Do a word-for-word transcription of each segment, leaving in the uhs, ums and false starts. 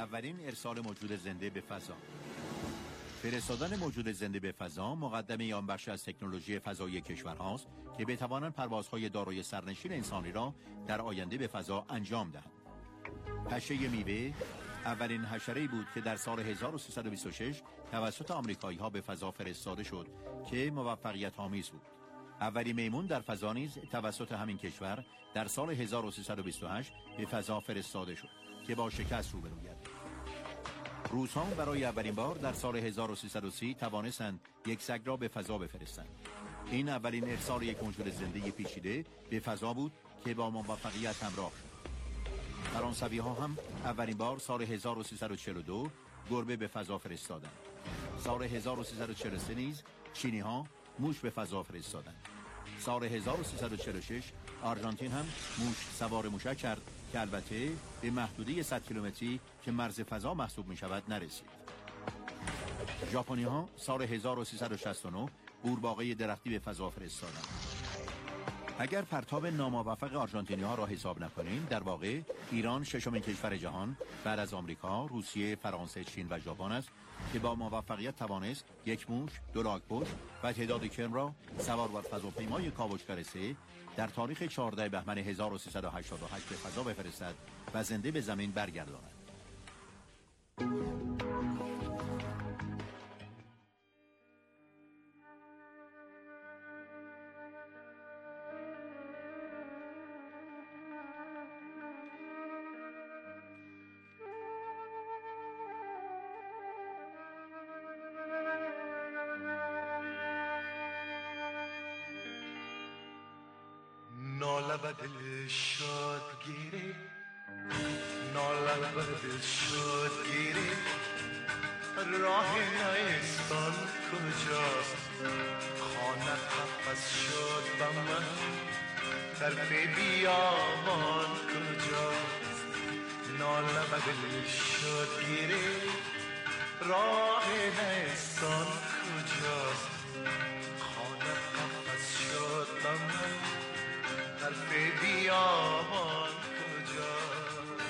اولین ارسال موجود زنده به فضا. فرستادن موجود زنده به فضا مقدمه آن بخش از تکنولوژی فضایی کشورهاست که بتوانند پروازهای دارای سرنشین انسانی را در آینده به فضا انجام دهند. پشه میوه اولین حشره‌ای بود که در سال هزار و سیصد و بیست و شش توسط آمریکایی‌ها به فضا فرستاده شد که موفقیت آمیز بود. اولین میمون در فضا نیز توسط همین کشور در سال هزار و سیصد و بیست و هشت به فضا فرستاده شد که با شکست روبرو گردید. روس‌ها برای اولین بار در سال هزار و سیصد و سی توانستند یک سگ را به فضا بفرستند. این اولین ارسال یک موجود زنده پیچیده به فضا بود که با موفقیت همراه شد. فرانسوی‌ها هم اولین بار سال هزار و سیصد و چهل و دو گربه به فضا فرستادند. سال هزار و سیصد و چهل و سه نیز چینی‌ها موش به فضا فرستادند. سال هزار و سیصد و چهل و شش آرژانتین هم موش سوار موشک کرد که البته به محدوده صد کیلومتری که مرز فضا محسوب می شود نرسید. ژاپنی‌ها سال هزار و سیصد و شصت و نه قورباغه درختی به فضا فرستادند. اگر پرتاب ناموفق آرژانتینی‌ها را حساب نکنیم، در واقع ایران ششمین کشور جهان بعد از آمریکا، روسیه، فرانسه، چین و ژاپن است که با موفقیت توانست یک موش، دو لاک‌پشت و تعداد کرم را سوار بر فضاپیمای کاوشگر سه در تاریخ چهاردهم بهمن هزار و سیصد و هشتاد و هشت به فضا بفرستد و زنده به زمین برگرداند. ناله به دل شاد گیری، ناله به دل شاد گیری، راه نیستان کجاست؟ خانه قفس شد به من، طرف بیابان کجاست؟ ناله به دل شاد گیری، راه نیستان کجاست؟ خانه قفس شد به من، طرف بیابان کجاست؟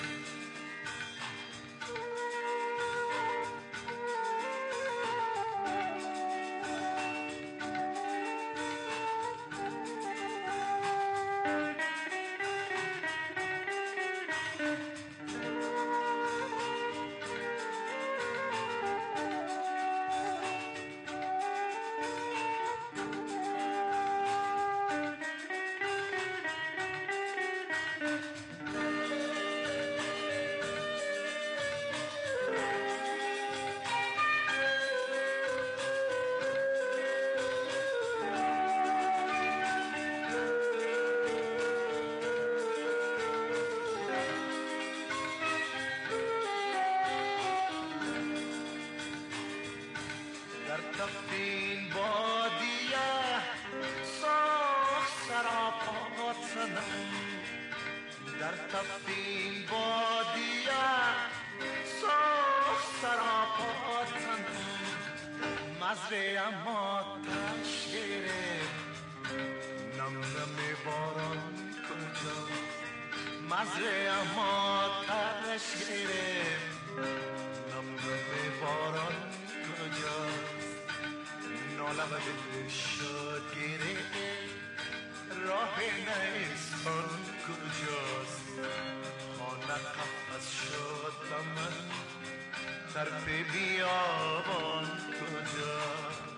این بادیه ساخ سراپاتنم، در تفین بادیه ساخ سراپاتنم، مزره اما تش گرفت نم نم باران کجا، مزره اما تش گرفت نم نم باران کجا. ناله به دل شاد گرفت راه نیستان کجاست؟ خانه قفس شد به من، طرف بیابان کجاست؟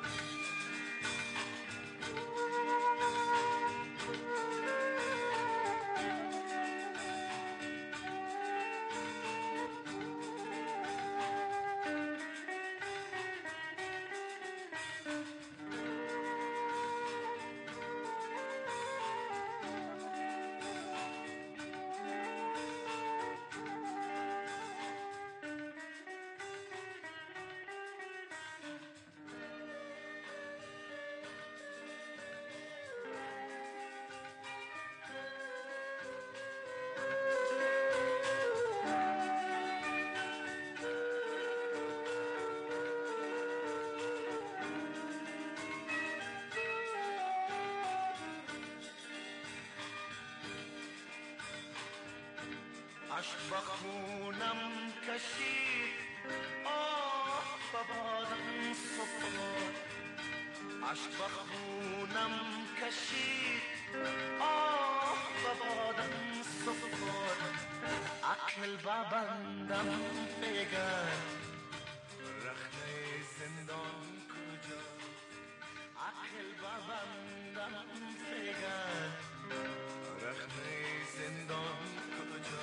اشک به خونم کشید آه به بادم سفر اشک به خونم کشید آه به بادم سفر عقل به بندم فگر رخنه زندان کجا عقل به بندم فگر رخنه زندان کجا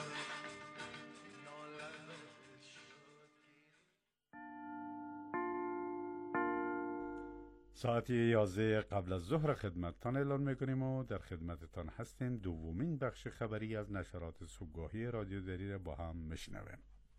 ساعت یازده قبل از ظهر خدمتتان اعلان میکنیم و در خدمتتان هستیم. دومین بخش خبری از نشرات صبحگاهی رادیو دری را با هم میشنویم.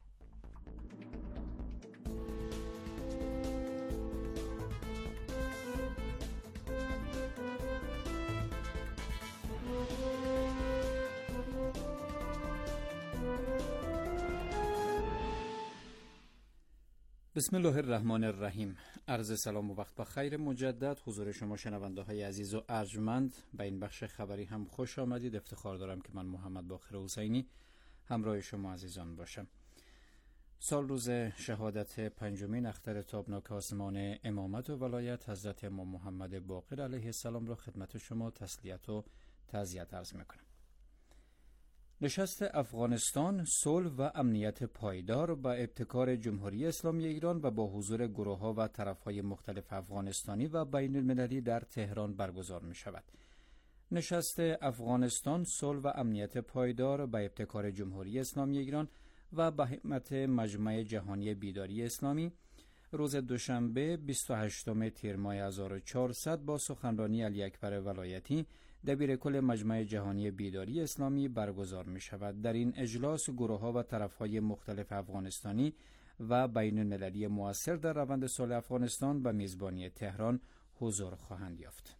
بسم الله الرحمن الرحیم. عرض سلام و وقت بخیر مجدد حضور شما شنونده های عزیز و ارجمند. به این بخش خبری هم خوش آمدید. افتخار دارم که من محمد باقر حسینی همراه شما عزیزان باشم. سال روز شهادت پنجمین اختر تابناک آسمان امامت و ولایت حضرت امام محمد باقر علیه السلام را خدمت شما تسلیت و تعزیت عرض میکنم. نشست افغانستان صلح و امنیت پایدار با ابتکار جمهوری اسلامی ایران و با حضور گروه‌ها و طرف‌های مختلف افغانستانی و بین المللی در تهران برگزار می شود. نشست افغانستان صلح و امنیت پایدار با ابتکار جمهوری اسلامی ایران و به همت مجمع جهانی بیداری اسلامی روز دوشنبه بیست و هشتم تیر ماه هزار و چهارصد با سخنرانی علی اکبر ولایتی دبیر کل مجمع جهانی بیداری اسلامی برگزار می شود. در این اجلاس گروه‌ها و طرف‌های مختلف افغانستانی و بین المللی مؤثر در روند صلح افغانستان به میزبانی تهران حضور خواهند یافت.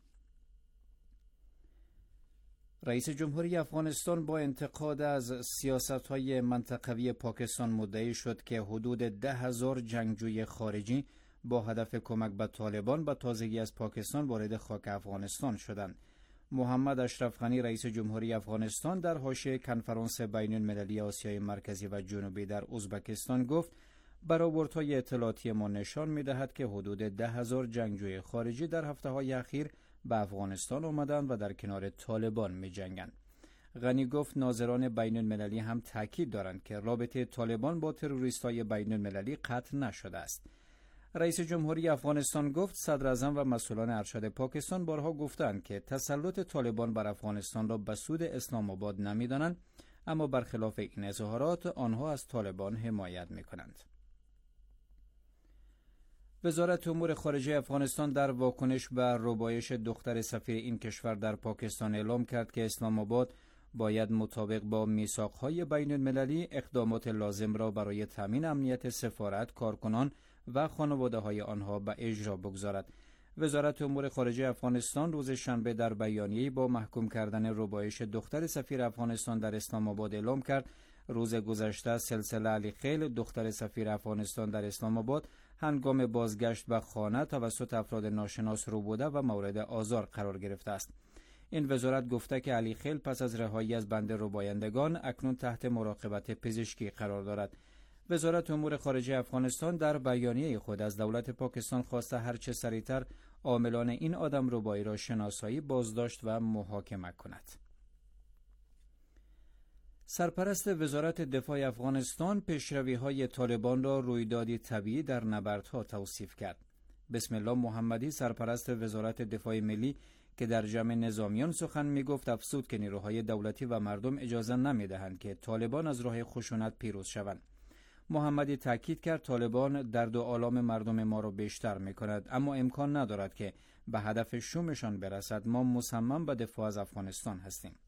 رئیس جمهوری افغانستان با انتقاد از سیاست‌های منطقوی پاکستان مدعی شد که حدود ده هزار جنگجوی خارجی با هدف کمک به طالبان به تازگی از پاکستان وارد خاک افغانستان شدند. محمد اشرف غنی رئیس جمهوری افغانستان در حاشیه کنفرانس بین المللی آسیای مرکزی و جنوبی در ازبکستان گفت برآوردهای اطلاعاتی ما نشان می‌دهد که حدود ده هزار جنگجوی خارجی در هفته‌های اخیر به افغانستان آمدند و در کنار طالبان می‌جنگند. غنی گفت ناظران بین المللی هم تاکید دارند که رابطه طالبان با تروریست‌های بین المللی قطع نشده است. رئیس جمهوری افغانستان گفت صدر اعظم و مسئولان ارشد پاکستان بارها گفتند که تسلط طالبان بر افغانستان را به سود اسلام آباد نمی‌دانند، اما برخلاف این اظهارات آنها از طالبان حمایت می‌کنند. وزارت امور خارجه افغانستان در واکنش به ربایش دختر سفیر این کشور در پاکستان اعلام کرد که اسلام آباد باید مطابق با میثاق‌های بین المللی اقدامات لازم را برای تامین امنیت سفارت، کارکنان و خانواده‌های آنها به اجرا بگذارد. وزارت امور خارجه افغانستان روز شنبه در بیانیه‌ای با محکوم کردن ربایش دختر سفیر افغانستان در اسلام آباد اعلام کرد روز گذشته سلسله علی خیل دختر سفیر افغانستان در اسلام آباد هنگام بازگشت به خانه توسط افراد ناشناس ربوده و مورد آزار قرار گرفته است. این وزارت گفته که علی خیل پس از رهایی از بند ربایندگان اکنون تحت مراقبت پزشکی قرار دارد. وزارت امور خارجه افغانستان در بیانیه خود از دولت پاکستان خواسته هرچه سریعتر عاملان این آدم ربایی را شناسایی، بازداشت و محاکمه کند. سرپرست وزارت دفاع افغانستان پیشروی‌های طالبان را رویدادی طبیعی در نبردها توصیف کرد. بسم الله محمدی سرپرست وزارت دفاع ملی که در جمع نظامیان سخن می‌گفت افزود که نیروهای دولتی و مردم اجازه نمی‌دهند که طالبان از راه خشونت پیروز شوند. محمدی تاکید کرد طالبان درد و آلام مردم ما را بیشتر می‌کند، اما امکان ندارد که به هدف شومشان برسد. ما مصمم به دفاع از افغانستان هستیم.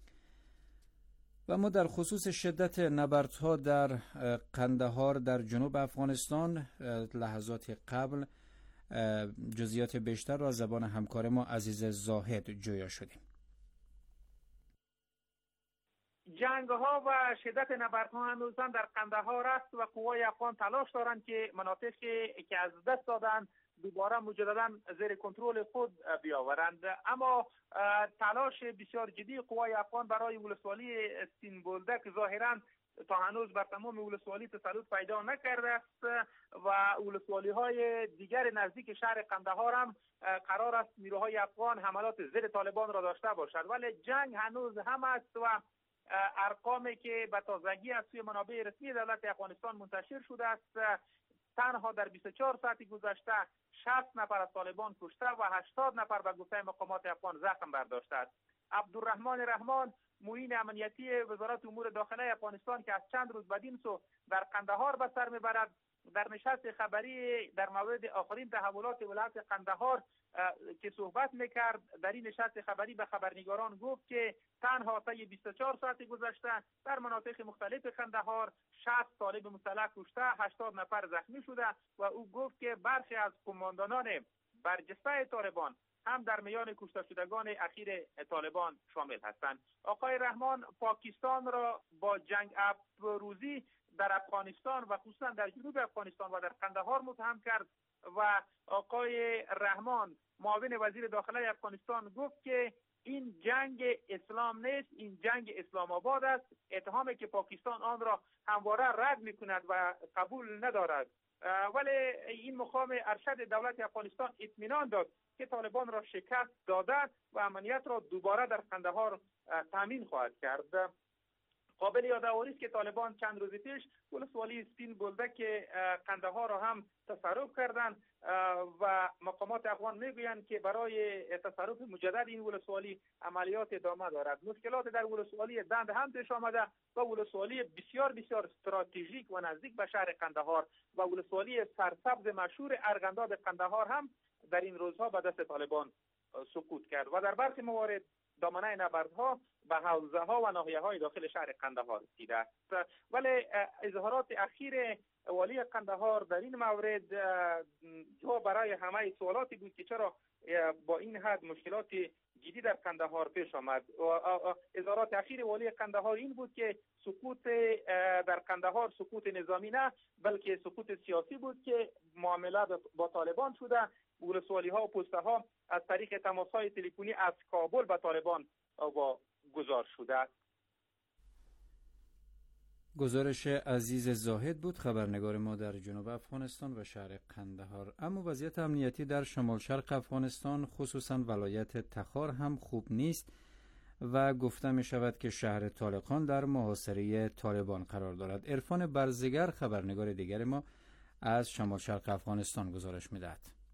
و ما در خصوص شدت نبردها در قندهار در جنوب افغانستان لحظات قبل جزئیات بیشتر را از زبان همکار ما عزیز زاهد جویا شدیم. جنگ ها و شدت نبردها هنوز هم در قندهار است و قوای افغان تلاش دارند که مناطقی که از دست دادن دوباره مجددا زیر کنترل خود بیاورند، اما تلاش بسیار جدی قوای افغان برای ولسوالی سین بولدک ظاهرا تا هنوز بر تمام ولسوالی تسلط پیدا نکرده است و ولسوالی های دیگر نزدیک شهر قندهار هم قرار است نیروهای افغان حملات ضد طالبان را داشته باشد. ولی جنگ هنوز هم است و ارقامی که به تازگی از سوی منابع رسمی دولت افغانستان منتشر شده است، تنها در بیست و چهار ساعت گذشته شصت نفر از طالبان کشته و هشتاد نفر به گفته مقامات افغان زخم برداشته است. عبدالرحمن رحمان، معین امنیتی وزارت امور داخله افغانستان که از چند روز بدین سو در قندهار به سر میبرد، در نشست خبری در مورد آخرین تحولات ولایت قندهار که صحبت میکرد، در این نشست خبری به خبرنگاران گفت که تنها طی بیست و چهار ساعت گذشته در مناطق مختلف قندهار شصت طالب مسلح کشته، هشتاد نفر زخمی شده و او گفت که برخی از قماندانان برجسته طالبان هم در میان کشته شدگان اخیر طالبان شامل هستند. آقای رحمان پاکستان را با جنگ افروزی در افغانستان و خصوصا در جنوب افغانستان و در قندهار متهم کرد و آقای رحمان معاون وزیر داخله افغانستان گفت که این جنگ اسلام نیست، این جنگ اسلام آباد است. اتهامی که پاکستان آن را همواره رد می‌کند و قبول ندارد. ولی این مقام ارشد دولت افغانستان اطمینان داد که طالبان را شکست داده و امنیت را دوباره در قندهار تامین خواهد کرد. قابل یادآوری است که طالبان چند روز پیش ولسوالی سپین بولدک قندهار را هم تصرف کردند و مقامات افغان میگویند که برای تصرف مجدد این ولسوالی عملیات ادامه دارد. مشکلات در ولسوالی دند هم پیش آمده و ولسوالی بسیار بسیار استراتژیک و نزدیک به شهر قندهار و ولسوالی سرسبز مشهور ارغنداب قندهار هم در این روزها به دست طالبان سقوط کرد و در برخی موارد دامنه نبردها به حوزه ها و ناحیه های داخل شهر قندهار رسیده است. ولی اظهارات اخیر والی قندهار در این مورد جواب برای همه سوالاتی بود که چرا با این حد مشکلات جدی در قندهار پیش آمد. اظهارات اخیر والی قندهار این بود که سقوط در قندهار سقوط نظامی نه بلکه سقوط سیاسی بود که معامله با طالبان شده. ولسوالی ها و پسته ها از طریق تماس های تلفنی از کابل به طالبان گزار شده. گزارش عزیز زاهد بود، خبرنگار ما در جنوب افغانستان و شهر قندهار. اما وضعیت امنیتی در شمال شرق افغانستان خصوصا ولایت تخار هم خوب نیست و گفته می شود که شهر طالقان در محاصره طالبان قرار دارد. عرفان برزگر خبرنگار دیگر ما از شمال شرق افغانستان گزارش می دهد.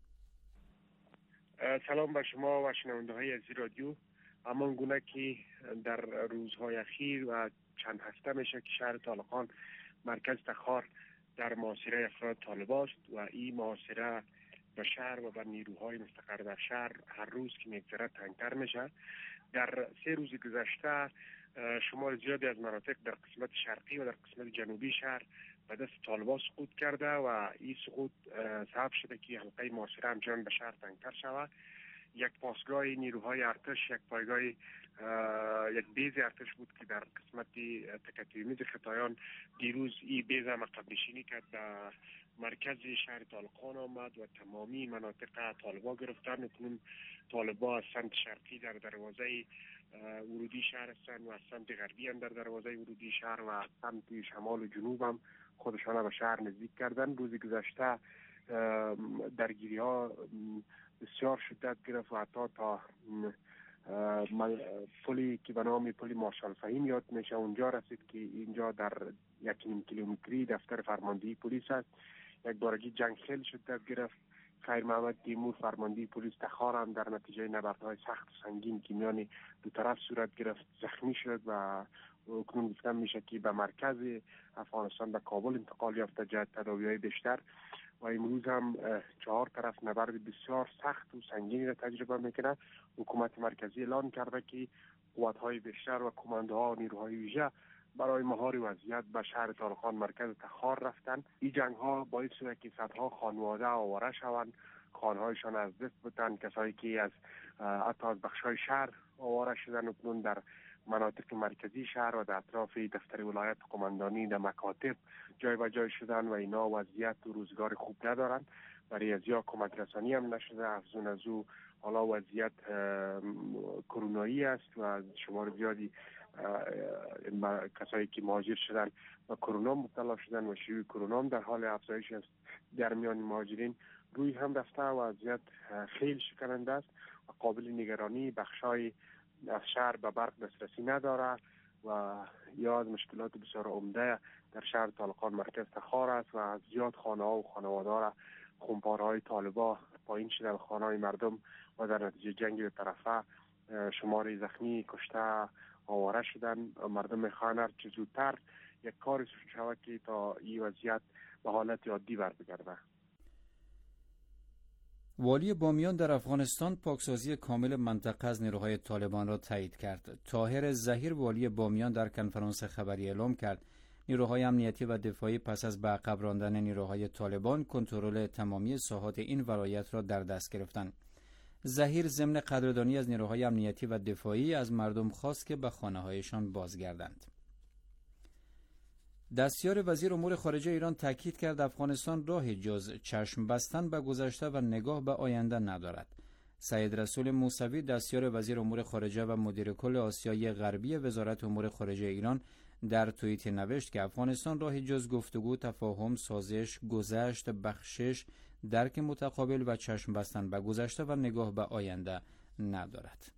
سلام به شما و شنونده های عزیز رادیو. همان گونه که در روزهای اخیر و چند هفته میشه که شهر طالقان مرکز تخار در محاصره افراد طالب است و این محاصره به شهر و به نیروهای مستقر در شهر هر روز که میگذره تنگتر میشه. در سه روز گذشته شمار زیادی از مناطق در قسمت شرقی و در قسمت جنوبی شهر به دست طالبان سقوط کرده و این سقوط سبب شده که حلقه محاصره همچنان به شهر تنگتر شود. یک پاسگاه نیروهای ارتش، یک پایگاه یک بیز ارتش بود که در قسمت تکتیمیز خطایان دیروز این بیز هم عقب نشینی کرد، در مرکز شهر طالقان آمد و تمامی مناطق طالبا گرفتن. اکنون طالبا از سمت شرقی در دروازه ورودی شهر هستند و از سمت غربی هم در دروازه ورودی شهر و از سمت شمال و جنوب هم خودشان به شهر نزدیک کردن. روز گذشته درگیری ها بسیار شدت گرفت و حتی تا پلی که به نام پل مارشال فهیم یاد میشه اونجا رسید که اینجا در یک نیم کیلومتری دفتر فرماندهی پلیس است. یک بارگی جنگ خیلی شدت گرفت. خیر محمد تیمور فرمانده پلیس تخار هم در نتیجه نبردهای سخت و سنگین که میان دو طرف صورت گرفت زخمی شد و اکنون گفتن میشه که به مرکز افغانستان به کابل انتقال یافته جهت تداوی‌های بیشتر و امروز هم چهار طرف نبرد بسیار سخت و سنگینی را تجربه میکنه. حکومت مرکزی اعلان کرده که قوت‌های بیشتر و کماندوها و نیروهای ویژه برای مهار وضعیت به شهر طالقان مرکز تخار رفتن. این جنگ ها باعث شده که صدها خانواده آواره شوند، خانهایشان از دست بودن. کسایی که از حتی از بخشای شهر آواره شدن اکنون در مناطق مرکزی شهر و در اطراف دفتر ولایت قماندانی در مکاتب جای به جای شدن و اینا وضعیت و روزگار خوب ندارن. برای ازیا کمک رسانی هم نشده. افزون از او حالا وضعیت کرونایی است و شمار زیادی کسایی که مهاجر شدن و کرونا مبتلا شدن و شیوع کرونا در حال افزایش است در میان مهاجرین روی هم رفته و وضعیت خیلی شکننده است و قابل نگرانی. بخشای از شهر به برق دسترسی نداره و یا از مشکلات بسیار عمده در شهر طالقان مرکز تخار است و زیاد خانه ها و خانواده را خونپارهای طالبا پایین شده و خانه های مردم و در نتیجه جنگ به طرفه شمار زخمی کشته آواره شدن. مردم میخوان هر چه زودتر یک کاری شود که تا این وضعیت به حالت عادی بر بگرده. والی بامیان در افغانستان پاکسازی کامل منطقه از نیروهای طالبان را تایید کرد. طاهر ظهیر والی بامیان در کنفرانس خبری اعلام کرد نیروهای امنیتی و دفاعی پس از به عقب راندن نیروهای طالبان کنترل تمامی ساحات این ولایت را در دست گرفتند. ظهیر ضمن قدردانی از نیروهای امنیتی و دفاعی از مردم خواست که به خانه‌هایشان بازگردند. دستیار وزیر امور خارجه ایران تاکید کرد افغانستان راهی جز چشم بستن به گذشته و نگاه به آینده ندارد. سید رسول موسوی دستیار وزیر امور خارجه و مدیر کل آسیای غربی وزارت امور خارجه ایران در توییت نوشت که افغانستان راهی جز گفتگو، تفاهم، سازش، گذشت، بخشش، درک متقابل و چشم بستن به گذشته و نگاه به آینده ندارد.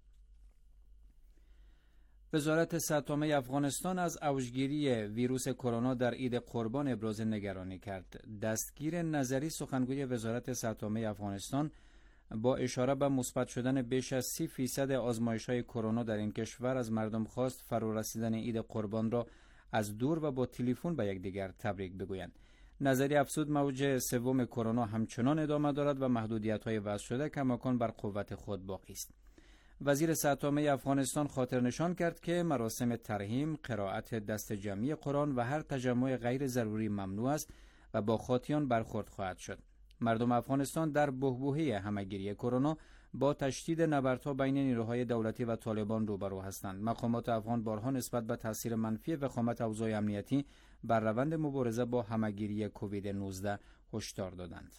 وزارت صحت عامه افغانستان از اوجگیری ویروس کرونا در عید قربان ابراز نگرانی کرد. دستگیر نظری سخنگوی وزارت صحت عامه افغانستان با اشاره به مثبت شدن بیش از سی فیصد آزمایش‌های کرونا در این کشور از مردم خواست فرا رسیدن عید قربان را از دور و با تلفن به یکدیگر تبریک بگویند. نظری افزود موج سوم کرونا همچنان ادامه دارد و محدودیت‌های وضع شده کماکان بر قوت خود باقی است. وزیر صحت عامه افغانستان خاطر نشان کرد که مراسم ترحیم، قرائت دست جمعی قرآن و هر تجمع غیر ضروری ممنوع است و با خاطیان برخورد خواهد شد. مردم افغانستان در بحبوحه همهگیری کرونا با تشدید نبردها بین نیروهای دولتی و طالبان روبرو هستند. مقامات افغان بارها نسبت به تاثیر منفی وخامت اوضاع امنیتی بر روند مبارزه با همهگیری کووید نوزده هشدار دادند.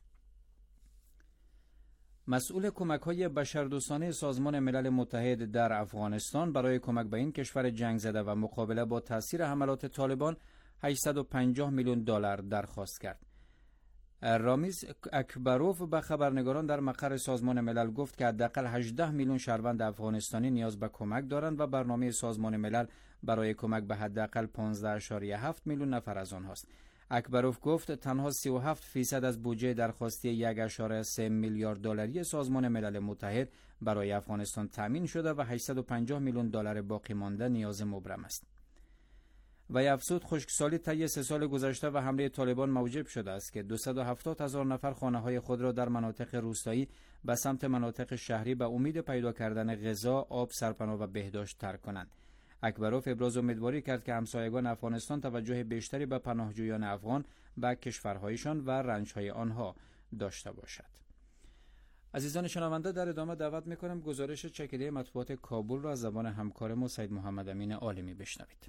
مسئول کمک‌های بشردوستانه سازمان ملل متحد در افغانستان برای کمک به این کشور جنگ زده و مقابله با تاثیر حملات طالبان هشتصد و پنجاه میلیون دلار درخواست کرد. رامیز اکبروف به خبرنگاران در مقر سازمان ملل گفت که حداقل هجده میلیون شهروند افغانستانی نیاز به کمک دارند و برنامه سازمان ملل برای کمک به حداقل پانزده ممیز هفت میلیون نفر از آنهاست. اکبروف گفت تنها سی و هفت فیصد از بودجه درخواستی یک ممیز سه میلیارد دلاری سازمان ملل متحد برای افغانستان تامین شده و هشتصد و پنجاه میلیون دلار باقی مانده نیاز مبرم است. و افزود خشکسالی طی سه سال گذشته و حمله طالبان موجب شده است که دویست و هفتاد هزار نفر خانه‌های خود را در مناطق روستایی به سمت مناطق شهری به امید پیدا کردن غذا، آب، سرپناه و بهداشت ترک کنند. اکبروف ابراز امیدواری کرد که همسایگان افغانستان توجه بیشتری به پناهجویان افغان به کشورهایشان و رنج‌های آنها داشته باشد. عزیزان شنونده، در ادامه دعوت می‌کنم گزارش چکیده مطبوعات کابل را از زبان همکارم سید محمد امین عالمی بشنوید.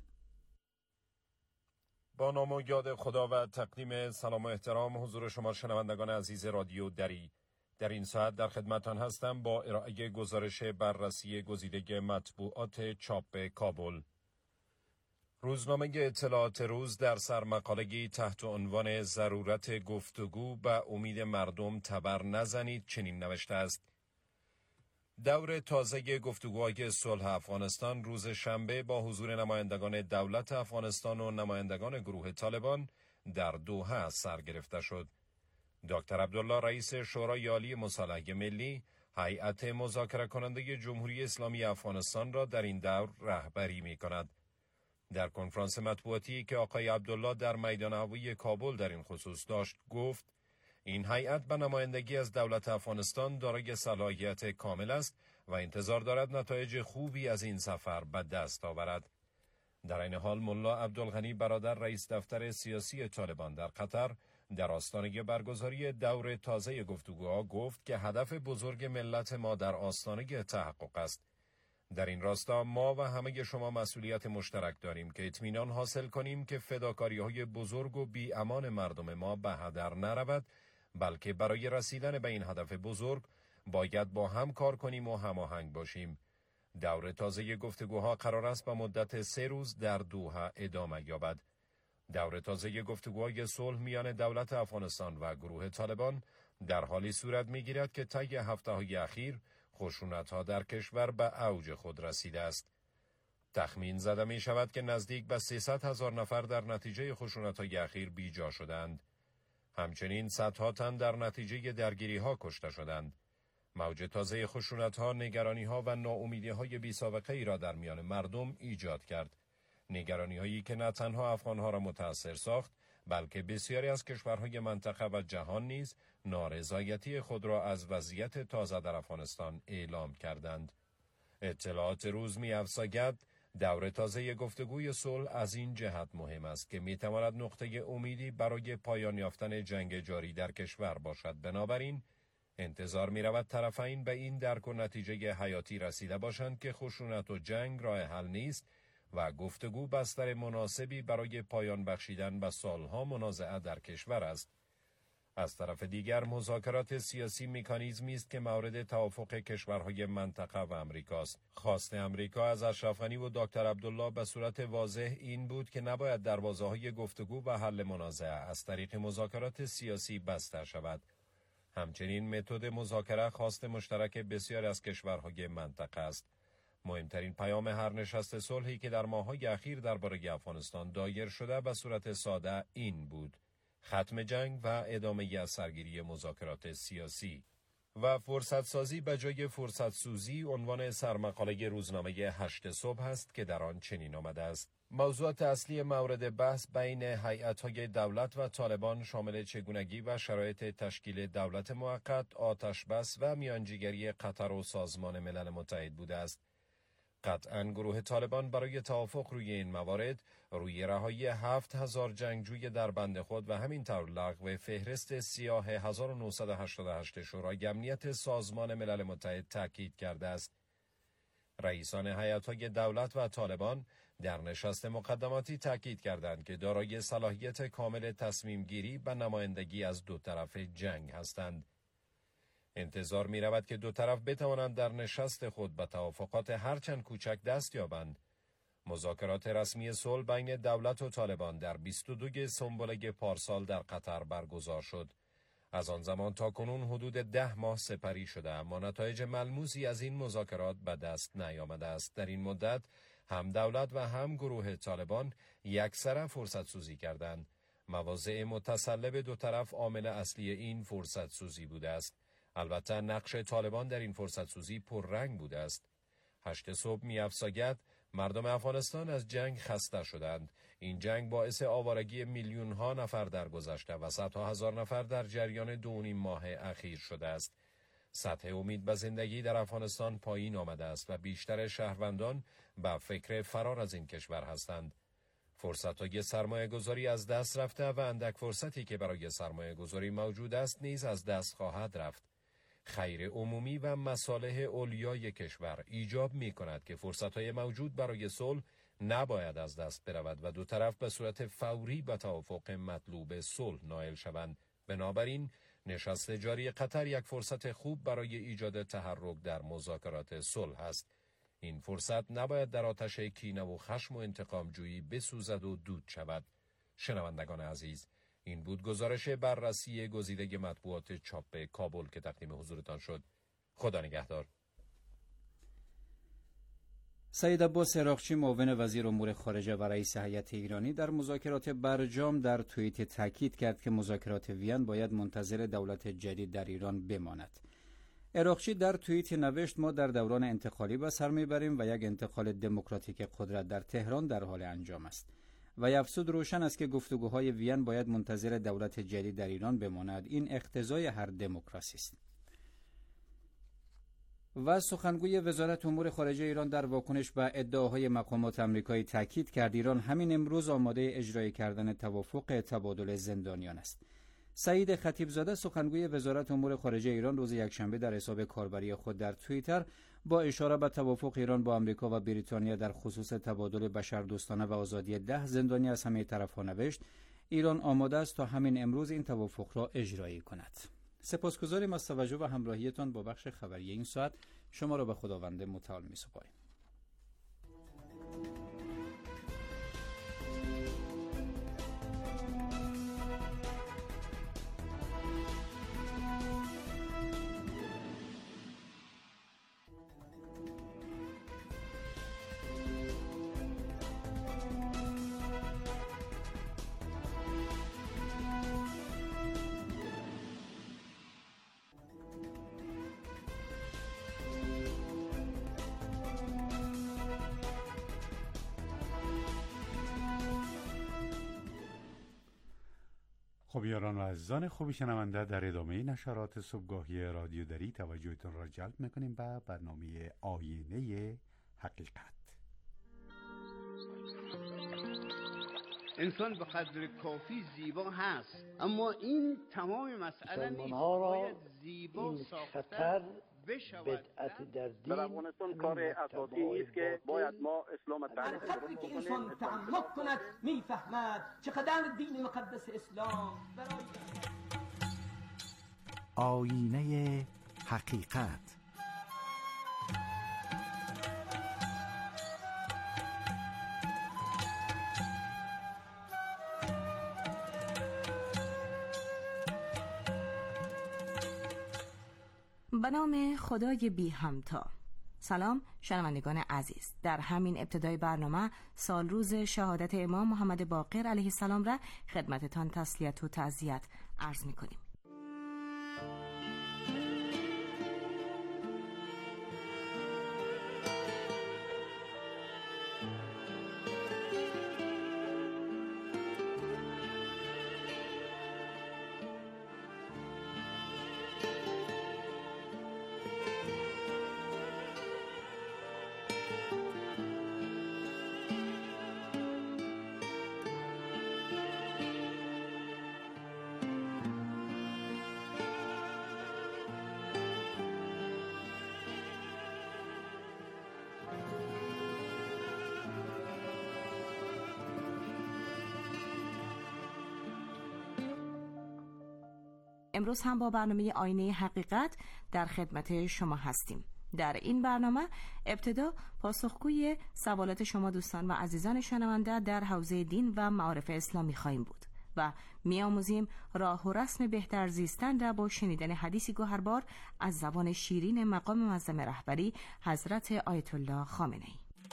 با نام و یاد خدا و تقدیم سلام و احترام حضور شما شنوندگان عزیز رادیو دری، در این ساعت در خدمتان هستم با ارائه گزارش بررسی گزیده مطبوعات چاپ کابل. روزنامه اطلاعات روز در سرمقاله‌ای تحت عنوان ضرورت گفتگو به امید مردم تبر نزنید چنین نوشته است: دور تازه گفتگوهای صلح افغانستان روز شنبه با حضور نمایندگان دولت افغانستان و نمایندگان گروه طالبان در دوحه سر گرفته شد. دکتر عبدالله رئیس شورای عالی مصالحه ملی، هیئت مذاکره کننده جمهوری اسلامی افغانستان را در این دور رهبری می کند. در کنفرانس مطبوعاتی که آقای عبدالله در میدان هوایی کابل در این خصوص داشت گفت این هیئت به نمایندگی از دولت افغانستان دارای صلاحیت کامل است و انتظار دارد نتایج خوبی از این سفر به دست آورد. در این حال ملا عبدالغنی برادر رئیس دفتر سیاسی طالبان در قطر در آستانه برگزاری دور تازه گفتگوها گفت که هدف بزرگ ملت ما در آستانه تحقق است. در این راستا ما و همه شما مسئولیت مشترک داریم که اطمینان حاصل کنیم که فداکاری‌های بزرگ و بی امان مردم ما به هدر نرود، بلکه برای رسیدن به این هدف بزرگ باید با هم کار کنیم و هماهنگ باشیم. دور تازه گفتگوها قرار است به مدت سه روز در دوحه ادامه یابد. دور تازه گفتگوهای صلح میان دولت افغانستان و گروه طالبان در حالی صورت میگیرد که طی هفته‌های اخیر خشونت‌ها در کشور به اوج خود رسیده است. تخمین زده می شود که نزدیک به سیصد هزار نفر در نتیجه خشونت‌های اخیر بیجا شدند. همچنین صدها تن در نتیجه درگیری‌ها کشته شدند. موج تازه خشونت‌ها، نگرانی‌ها و ناامیدی‌های بی‌سابقه‌ای را در میان مردم ایجاد کرد. نگرانی‌هایی که نه تنها افغان‌ها را متأثر ساخت، بلکه بسیاری از کشورهای منطقه و جهان نیز نارضایتی خود را از وضعیت تازه در افغانستان اعلام کردند. اطلاعات روز می‌افزاید دور تازه گفتگوی صلح از این جهت مهم است که می‌تواند نقطه امیدی برای پایان یافتن جنگ جاری در کشور باشد. بنابراین انتظار می‌رود طرفین به این درک و نتیجه حیاتی رسیده باشند که خشونت و جنگ راه حل نیست و گفتگو بستر مناسبی برای پایان بخشیدن به سالها منازعه در کشور است. از طرف دیگر مذاکرات سیاسی مکانیزمی است که مورد توافق کشورهای منطقه و امریکاست. خواست امریکا از اشرف غنی و دکتر عبدالله به صورت واضح این بود که نباید دروازه‌های گفتگو و حل منازعه از طریق مذاکرات سیاسی بسته شود. همچنین متد مذاکره خواست مشترک بسیار از کشورهای منطقه است. مهمترین پیام هر نشست صلحی که در ماه‌های اخیر درباره افغانستان دایر شده به صورت ساده این بود: ختم جنگ و ادامه از سرگیری مذاکرات سیاسی. و فرصت سازی به جای فرصت سوزی عنوان سرمقاله روزنامه هشت صبح است که در آن چنین آمده است: موضوعات اصلی مورد بحث بین هیئت‌های دولت و طالبان شامل چگونگی و شرایط تشکیل دولت موقت، آتش بس و میانجیگری قطر و سازمان ملل متحد بوده است. قطعاً گروه طالبان برای توافق روی این موارد روی رهایی هفت هزار جنگجوی در بند خود و همینطور لغو فهرست سیاه هزار و نهصد و هشتاد و هشت شورای امنیت سازمان ملل متحد تاکید کرده است. رئیسان هیئت‌های دولت و طالبان در نشست مقدماتی تاکید کردند که دارای صلاحیت کامل تصمیم گیری به نمایندگی از دو طرف جنگ هستند. انتظار می رود که دو طرف بتوانند در نشست خود به توافقات هرچند کوچک دست یابند. مذاکرات رسمی صلح بین دولت و طالبان در بیست و دو سنبله پارسال در قطر برگزار شد. از آن زمان تا کنون حدود ده ماه سپری شده، اما نتایج ملموسی از این مذاکرات به دست نیامده است. در این مدت هم دولت و هم گروه طالبان یکسره فرصت سوزی کردند. مواضع متصلب دو طرف عامل اصلی این فرصت سوزی بوده است. البته نقش طالبان در این فرصت سوزی پررنگ بوده است. هشت صبح می‌افزاید مردم افغانستان از جنگ خسته شدند. این جنگ باعث آوارگی میلیون ها نفر در گذشته و صدها هزار نفر در جریان دو و نیم ماه اخیر شده است. سطح امید به زندگی در افغانستان پایین آمده است و بیشتر شهروندان به فکر فرار از این کشور هستند. فرصت‌های سرمایه گذاری از دست رفته و اندک فرصتی که برای سرمایه گذاری موجود است نیز از دست خواهد رفت. خیر عمومی و مصالح اولیای کشور ایجاب می کند که فرصت‌های موجود برای صلح نباید از دست برود و دو طرف به صورت فوری به توافق مطلوب صلح نائل شوند. بنابراین نشست جاری قطر یک فرصت خوب برای ایجاد تحرک در مذاکرات صلح است. این فرصت نباید در آتش کینه و خشم و انتقام جویی بسوزد و دود شود. شنوندگان عزیز، این بود گزارش بررسی گزیده مطبوعات چاپ کابل که تقدیم حضورتان شد. خدا نگهدار. سید عباس عراقچی، معاون وزیر امور خارجه و رئیس هیئت ایرانی، در مذاکرات برجام در توییت تاکید کرد که مذاکرات وین باید منتظر دولت جدید در ایران بماند. عراقچی در توییت نوشت: ما در دوران انتقالی به سر میبریم و یک انتقال دموکراتیک قدرت در تهران در حال انجام است. و افزود روشن است که گفتگوهای وین باید منتظر دولت جدید در ایران بماند. این اقتضای هر دموکراسی است. و سخنگوی وزارت امور خارجه ایران در واکنش به ادعاهای مقامات آمریکایی تاکید کرد ایران همین امروز آماده اجرای کردن توافق تبادل زندانیان است. سعید خطیبزاده، سخنگوی وزارت امور خارجه ایران، روز یکشنبه در حساب کاربری خود در توییتر با اشاره به توافق ایران با آمریکا و بریتانیا در خصوص تبادل بشردوستانه و آزادی ده زندانی از همه طرف‌ها نوشت: ایران آماده است تا همین امروز این توافق را اجرایی کند. سپاسگزاریم از توجه و همراهیتان با بخش خبری این ساعت. شما را به خداوند متعال می‌سپاریم. خب یاران و عزیزان خوبی شنونده، در ادامه نشرات صبحگاهی رادیو دری توجهتون را جلب میکنیم به برنامه آینه حقیقت. انسان به قدر کافی زیبا هست، اما این تمام مسئله نیست. باید زیبا ساختن بشود. بدعت در دین در افغانستان کار اساسی است که باید ما اسلام تعریف درست که انسان تعمق کند میفهمد چقدر دین مقدس اسلام برای آینه حقیقت. به نام خدای بی همتا. سلام شنوندگان عزیز، در همین ابتدای برنامه سال روز شهادت امام محمد باقر علیه السلام را خدمتتان تسلیت و تعزیت عرض می‌کنیم. امروز هم با برنامه آینه حقیقت در خدمت شما هستیم. در این برنامه ابتدا پاسخگوی سوالات شما دوستان و عزیزان شنونده در حوزه دین و معارف اسلامی خواهیم بود و می‌آموزیم راه و رسم بهتر زیستن را با شنیدن حدیثی گوهربار از زبان شیرین مقام معظم رهبری حضرت آیت الله خامنه‌ای.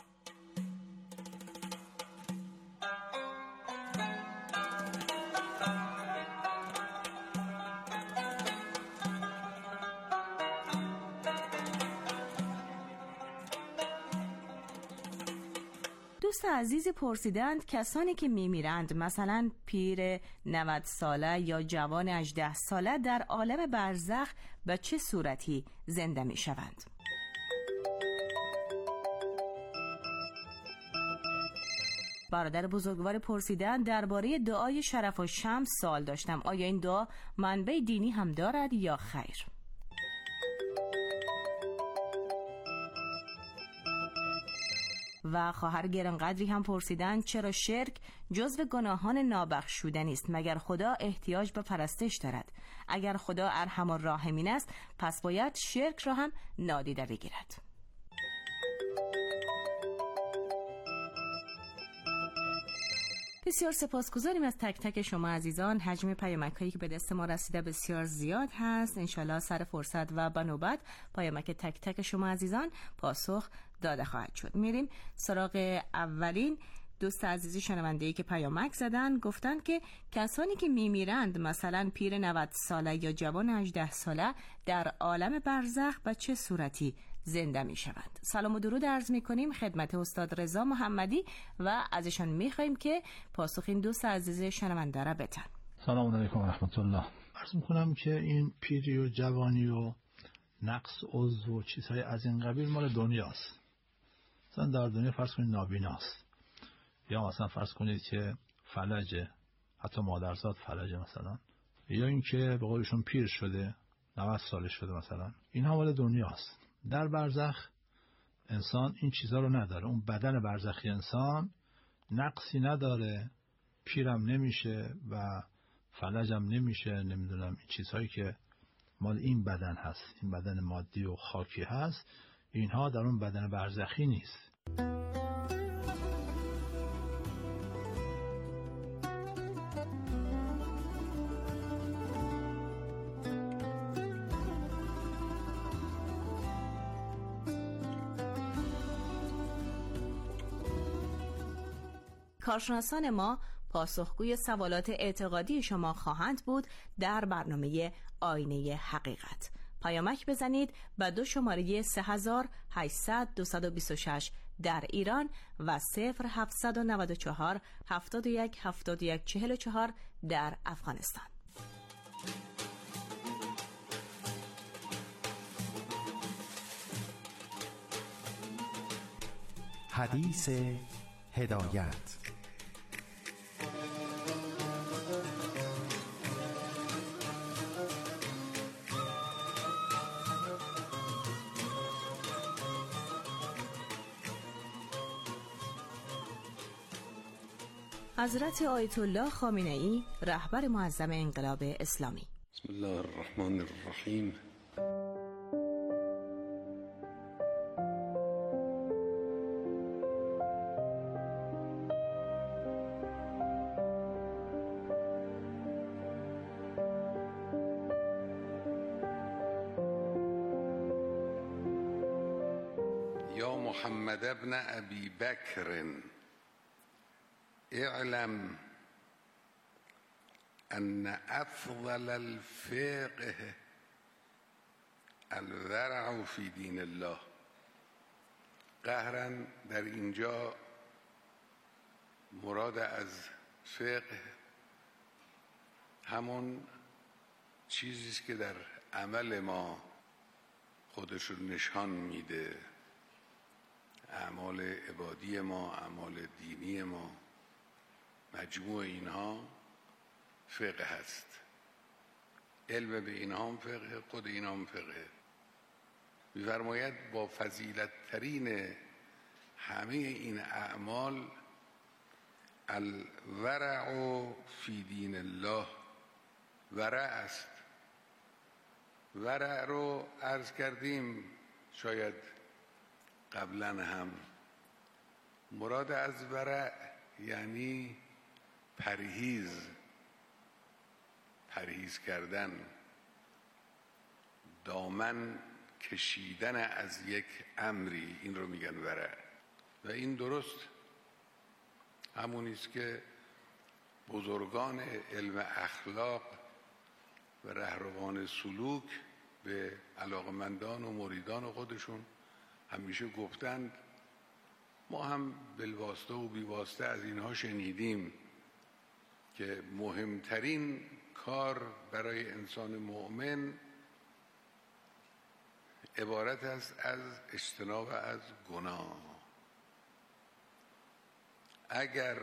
دوست عزیز پرسیدند کسانی که میمیرند، مثلا پیر نود ساله یا جوان هجده ساله، در عالم برزخ به چه صورتی زنده میشوند؟ برادر بزرگوار پرسیدند درباره دعای شرف و شمس سوال داشتم، آیا این دعا منبع دینی هم دارد یا خیر؟ و خواهر گرانقدری هم پرسیدن چرا شرک جزو گناهان نابخشودنی است، مگر خدا احتیاج به پرستش دارد؟ اگر خدا ارحم الراحمین است پس باید شرک را هم نادیده بگیرد. بسیار سپاسگزاریم از تک تک شما عزیزان. حجم پیامک هایی که به دست ما رسیده بسیار زیاد هست. انشالله سر فرصت و به نوبت پیامک تک تک شما عزیزان پاسخ داده خواهد شد. میریم سراغ اولین دوست عزیزی شنونده‌ای که پیامک زدن. گفتن که کسانی که میمیرند، مثلا پیر نود ساله یا جوان هجده ساله، در عالم برزخ به چه صورتی زنده می شوند؟ سلام و درود عرض می کنیم خدمت استاد رضا محمدی و ازشان می خواهیم که پاسخ این دوست عزیز شنونده را بدن. سلام علیکم و رحمت الله. عرض می کنم که این پیری و جوانی و نقص عضو و چیزهای از این قبیل مال دنیاست. مثلا در دنیا فرض کنید نابیناست، یا مثلا فرض کنید که فلجه، حتی مادرزاد فلجه مثلا، یا اینکه به قولشون پیر شده، نود سالش شده مثلا. اینها مال دنیاست. در برزخ انسان این چیزها رو نداره. اون بدن برزخی انسان نقصی نداره، پیرم نمیشه و فلجم نمیشه، نمیدونم این چیزهایی که مال این بدن هست، این بدن مادی و خاکی هست، اینها در اون بدن برزخی نیست. کارشناسان ما پاسخگوی سوالات اعتقادی شما خواهند بود در برنامه آینه حقیقت. پیامک بزنید به دو شماره سه هزار و هشتصد دویست و بیست و شش در ایران و صفر هفتصد و نود و چهار هفتاد و یک هفتاد و یک چهل و چهار در افغانستان. حدیث هدایت. حضرت آیت الله خامنه ای، رهبر معظم انقلاب اسلامی. بسم الله الرحمن الرحیم. یا محمد ابن ابی بکر اعلم ان افضل الفقه الورع فی دین الله. قهرا در اینجا مراد از فقه همون چیزی است که در عمل ما خودش رو نشان میده، اعمال عبادی ما، اعمال دینی ما، مجموع اینها فقه هست. علم به اینها هم فقه، خود اینها هم فقه. می‌فرماید با فضیلت ترین همه این اعمال الورع فی دین الله، ورع است. ورع رو عرض کردیم شاید قبلا هم. مراد از ورع یعنی پرهیز، پرهیز کردن، دامن کشیدن از یک امری، این رو میگن ورع. و این درست همونی است که بزرگان علم اخلاق و رهروان سلوک به علاقمندان و مریدان خودشون همیشه گفتند. ما هم بالواسطه و بیواسطه از اینها شنیدیم که مهمترین کار برای انسان مؤمن عبارت است از اجتناب از گناه. اگر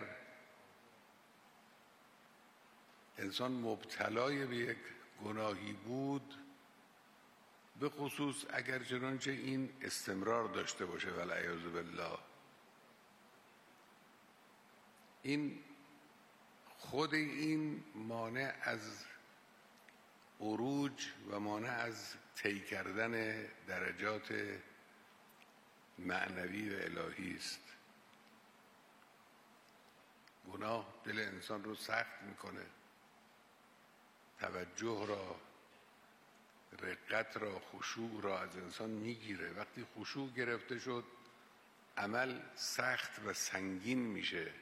انسان مبتلای به یک گناهی بود، به خصوص اگر چنانچه این استمرار داشته باشه والعیاذ بالله، این خود این مانع از عروج و مانع از طی کردن درجات معنوی و الهی است. گناه دل انسان رو سخت میکنه، توجه را، رقت را، خشوع را از انسان میگیره. وقتی خشوع گرفته شد، عمل سخت و سنگین میشه.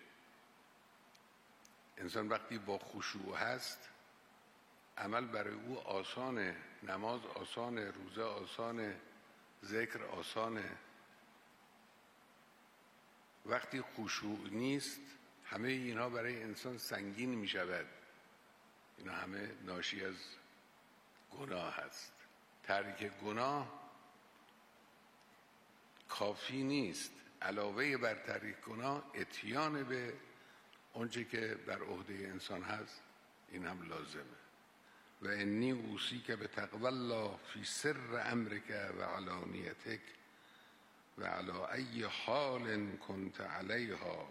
انسان وقتی با خشوع هست، عمل برای او آسانه، نماز آسانه، روزه آسانه، ذکر آسانه. وقتی خشوع نیست، همه اینها برای انسان سنگین می شود. اینا همه ناشی از گناه هست. ترک گناه کافی نیست. علاوه بر ترک گناه، اتیان به اونچه که بر عهده انسان هست، این هم لازمه. و انی اوصیک بتقوی الله فی سر امرک و علانیتک و علی ای حال کنت علیها.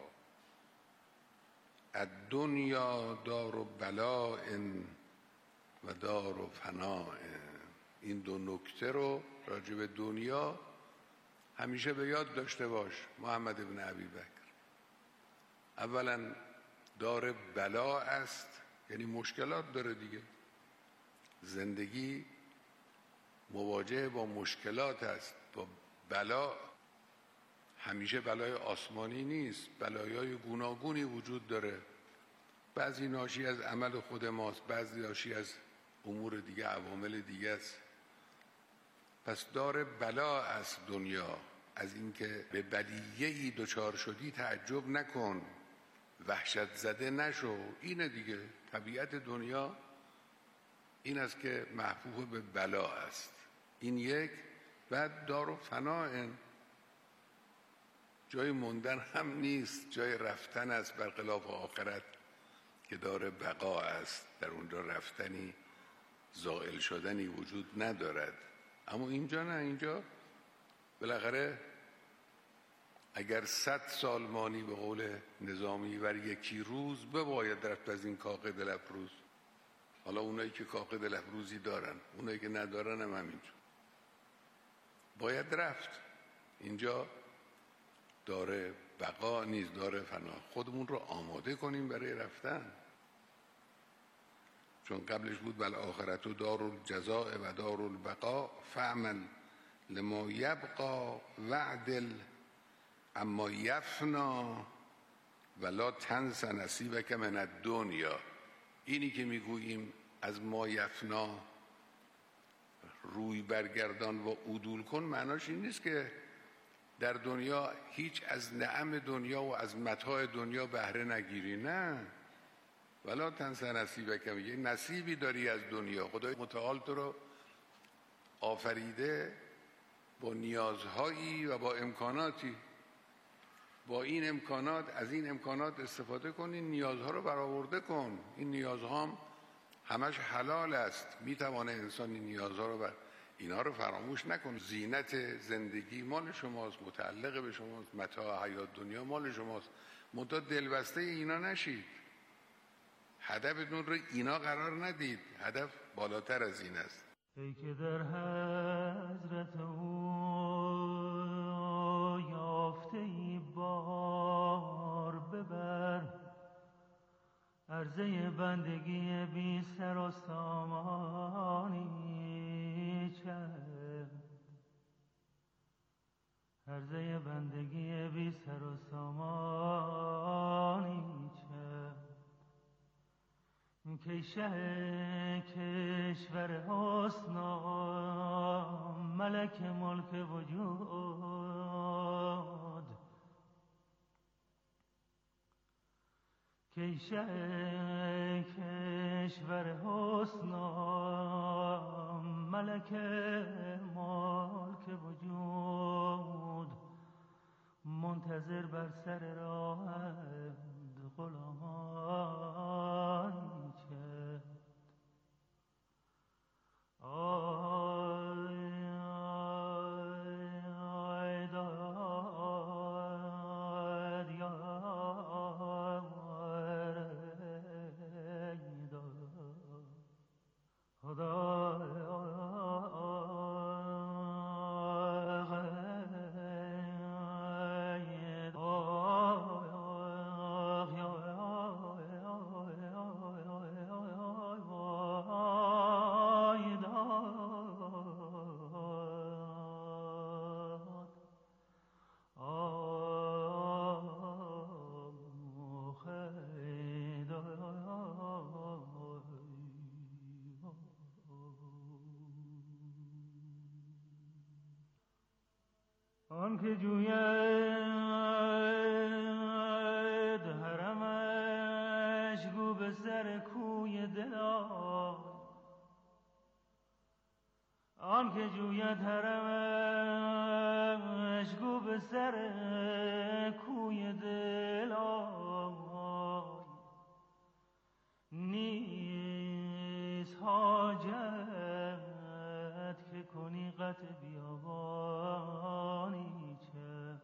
الدنیا دار بلاء و دار فناء. این دو نکته رو راجع به دنیا همیشه به یاد داشته باش محمد ابن ابی بکر. اولا دار بلا است، یعنی مشکلات داره دیگه. زندگی مواجه با مشکلات است، با بلا. همیشه بلای آسمانی نیست، بلایای گوناگونی وجود داره. بعضی ناشی از عمل خود ماست، بعضی ناشی از امور دیگه، عوامل دیگه است. پس دار بلا است دنیا. از اینکه به بلیه‌ای دچار شدی تعجب نکن، وحشت زده نشو. اینه دیگه طبیعت دنیا، این است که محفوظ به بلا است. این یک. بعد دار و فناء، جای موندن هم نیست، جای رفتن است، برخلاف آخرت که دار بقا است، در اونجا رفتنی، زائل شدنی وجود ندارد. اما اینجا نه، اینجا بالاخره اگر صد سال مانی به قول نظامی ور یکی روز، بباید رفت از این کاخ دل افروز. حالا اونایی که کاخ دل افروزی دارن، اونایی که ندارن هم همینجور باید رفت. اینجا داره بقا نیست، داره فنا. خودمون رو آماده کنیم برای رفتن، چون قبلش بود بل آخرت و دار الجزاء و دار البقا فعمل لما یبقا وعدل اما یفنا ولا تنس نصیبک من الدنیا. اینی که میگوییم از ما یفنا روی برگردان و عدول کن، معناش این نیست که در دنیا هیچ از نعم دنیا و از متاع دنیا بهره نگیری. نه، ولا تنس نصیبک، یه نصیبی داری از دنیا. خدای متعال تو رو آفریده با نیازهایی و با امکاناتی. با این امکانات، از این امکانات استفاده کن، این نیازها رو برآورده کن. این نیازها هم همش حلال است. میتوانه انسان این نیازها رو بر اینا رو فراموش نکن. زینت زندگی مال شماست، متعلق به شماست، متاع حیات دنیا مال شماست. منتها دلبسته اینا نشید. هدفتون رو اینا قرار ندید. هدف بالاتر از این است. ای که در حضرت او یافته ای بار ببر، عرضه بندگی بی سر و سامانی چند، عرضه بندگی بی سر و سامانی چند، که شه کشور حسنا ملک ملک وجود، که شه کشور حسنا ملک ملک وجود، منتظر بر سر راهند غلامان چند. آی آی داد یاد خدا آن که جوید حرمش گو به سر کوی دلان، آن که جوید حرمش گو به سر کوی دلان، نیست حاجت که کنی قطع بیابانی چند.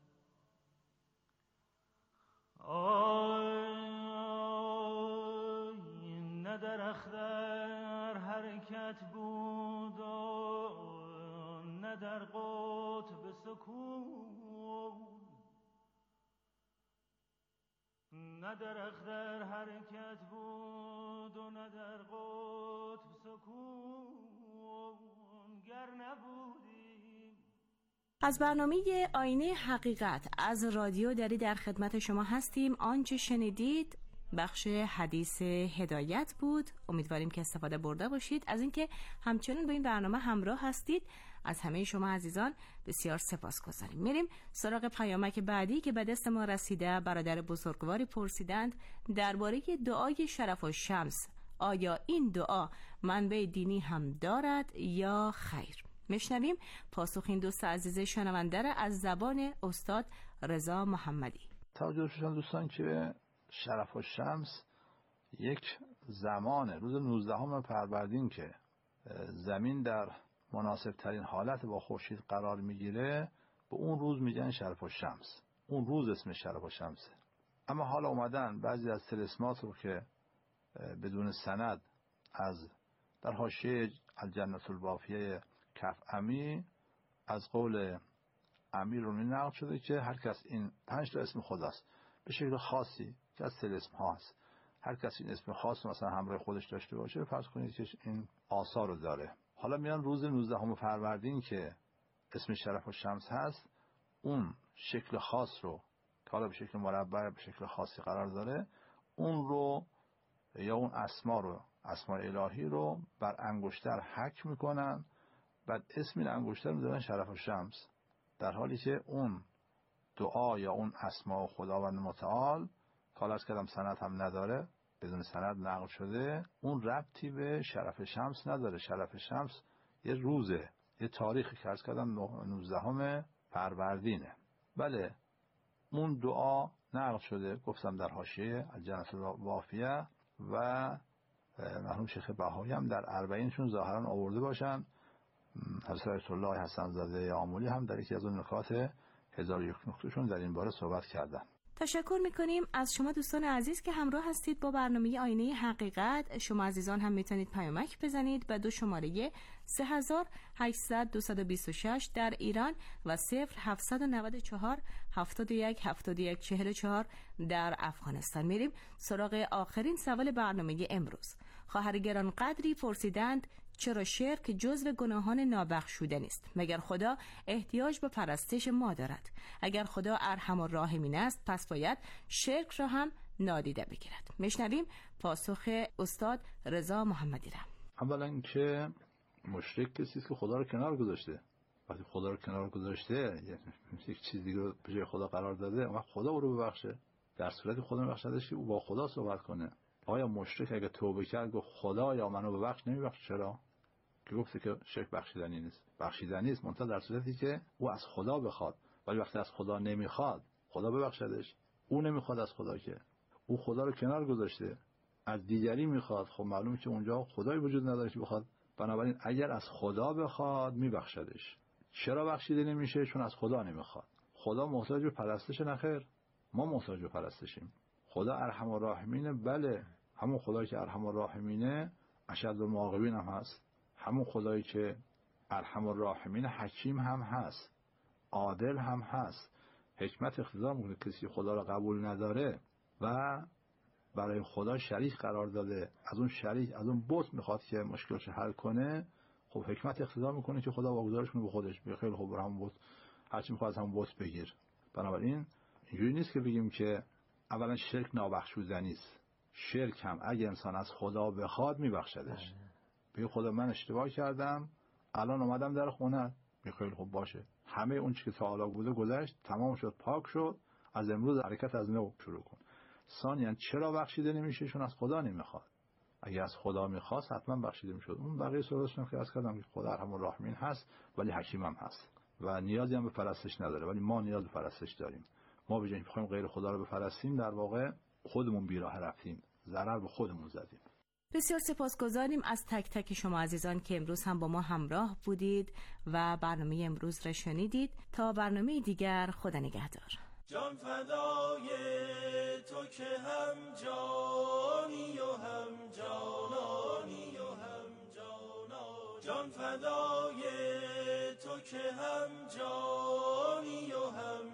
آی نه در اختر حرکت بود و نه در قطب سکون، نه در اختر حرکت بود و نه در قطب سکون، گر نبودی از برنامه آینه حقیقت از رادیو دری در خدمت شما هستیم. آنچه شنیدید بخش حدیث هدایت بود. امیدواریم که استفاده برده باشید. از اینکه همچنان با این برنامه همراه هستید از همه شما عزیزان بسیار سپاسگزاریم. میریم سراغ پیامک بعدی که به دست ما رسیده. برادر بزرگواری پرسیدند درباره دعای شرف الشمس، آیا این دعا منبع دینی هم دارد یا خیر؟ میشنویم پاسخ این دوست عزیز شنونده را از زبان استاد رضا محمدی. توجه شدن دوستان که شرف الشمس یک زمان روز نوزدهم فروردین که زمین در مناسب ترین حالت با خورشید قرار میگیره، به اون روز میگن شرف الشمس. اون روز اسم شرف الشمسه. اما حالا اومدن بعضی از طلسمات رو که بدون سند از در حاشیه الجنة الوافیه کف امی از قول امیر رو نقل شده که هر کس این پنج تا اسم خداست به شکل خاصی که از طلسم ها هست، هر کس این اسم خاص مثلا همراه خودش داشته باشه، فرض کنید که این آثار رو داره. حالا میان روز نوزدهم فروردین که اسم شرف الشمس هست، اون شکل خاص رو که حالا به شکل مربع به شکل خاصی قرار داره، اون رو یا اون اسما رو اسماء الهی رو بر انگشتر حک میکنن، بعد اسم این انگشتر میذارن شرف الشمس، در حالی که اون دعا یا اون اسماء خداوند متعال که از کلام سند هم نداره، بدون سند نقل شده، اون ربطی به شرف شمس نداره. شرف شمس یه روزه، یه تاریخی که از کلام نوزدهم فروردینه. بله اون دعا نقل شده، گفتم در حاشیه الجنة الوافیه، و مرحوم شیخ بهایی هم در اربعینشون ظاهرا آورده باشن. حضرت آیت الله حسن زاده آملی هم در یکی از اون نکات هزار و یک نکتهشون در این باره صحبت کردن. تشکر میکنیم از شما دوستان عزیز که همراه هستید با برنامه آینه حقیقت. شما عزیزان هم میتونید پیامک بزنید به دو شماره سه هزار و هشتصد دویست و بیست و شش در ایران و صفر هفتصد و نود و چهار هفتاد و یک هفتاد و یک چهل و چهار در افغانستان. میریم سراغ آخرین سوال برنامه امروز. خواهر گران قدری پرسیدند چرا شرک جزو گناهان نابخشوده است؟ مگر خدا احتیاج به پرستش ما دارد؟ اگر خدا ارحم الراحمین است پس باید شرک را هم نادیده بگیرد. میشنویم پاسخ استاد رضا محمدی را. اولا اینکه مشرک کسی است که خدا رو کنار گذاشته. وقتی خدا رو کنار گذاشته یک چیز دیگه رو به جای خدا قرار داده، اون وقت خدا او رو ببخشه. در صورتی خدا میبخشدش که او با خدا صحبت کنه. آیا مشرک اگه توبه کرد گفت خدا یا منو ببخش، نمیبخشه؟ چرا؟ که گفته که شرک بخشیدنی نیست. بخشیدنی است منتها در صورتی که او از خدا بخواد. ولی وقتی از خدا نمیخواد خدا ببخشدش. او نمیخواد از خدا، که او خدا رو کنار گذاشته، از دیگری میخواد. خب معلومه که اونجا خدایی وجود نداره که بخواد. بنابراین اگر از خدا بخواد میبخشدش. چرا بخشیده نمیشه؟ چون از خدا نمیخواد. خدا محتاج به پرستش نخیر، ما محتاج به پرستشیم. خدا ارحم الراحمینه، بله، همون خدایی که ارحم الراحمینه اشد المعاقبین هم هست. همون خدایی که ارحم الراحمین حکیم هم هست، عادل هم هست. حکمت اقتضا میکنه کسی خدا را قبول نداره و برای خدا شریک قرار داده، از اون شریک از اون بت میخواد که مشکلش حل کنه، خب حکمت اقتضا میکنه که خدا واگذارش کنه به خودش، بگه خیلی خوب همون بت هرچی میخواد از همون بت بگیر. بنابراین اینجوری نیست که بگیم که اولا شرک نابخشودنی است. شرک هم اگه انسان از خدا بخواد میبخشدش. بگه خدا من اشتباه کردم، الان اومدم در خونه، میگه خیلی خوب باشه، همه اون چیزی که تا حالا بوده گذشت، تمام شد، پاک شد، از امروز حرکت از نو شروع کن. ثانیاً چرا بخشیده نمیشه؟ چون از خدا نمیخواد. اگه از خدا میخواست حتما بخشیده میشد. اون بقیه سوالشون که از کردم که خدا ارحم الراحمین هست ولی حکیم هم هست و نیازی هم به پرستش نداره، ولی ما نیاز به پرستش داریم. ما به جای اینکه بخوایم غیر خدا رو بپرستیم، در واقع خودمون بیراه رفتیم، ضرر به خودمون زدیم. بسیار سپاسگزاریم از تک تک شما عزیزان که امروز هم با ما همراه بودید و برنامه امروز را شنیدید. تا برنامه دیگر، خدا نگهدار. جان فدای تو که هم جانی و هم جانانی و هم جانا، جان فدای تو که هم جانی و هم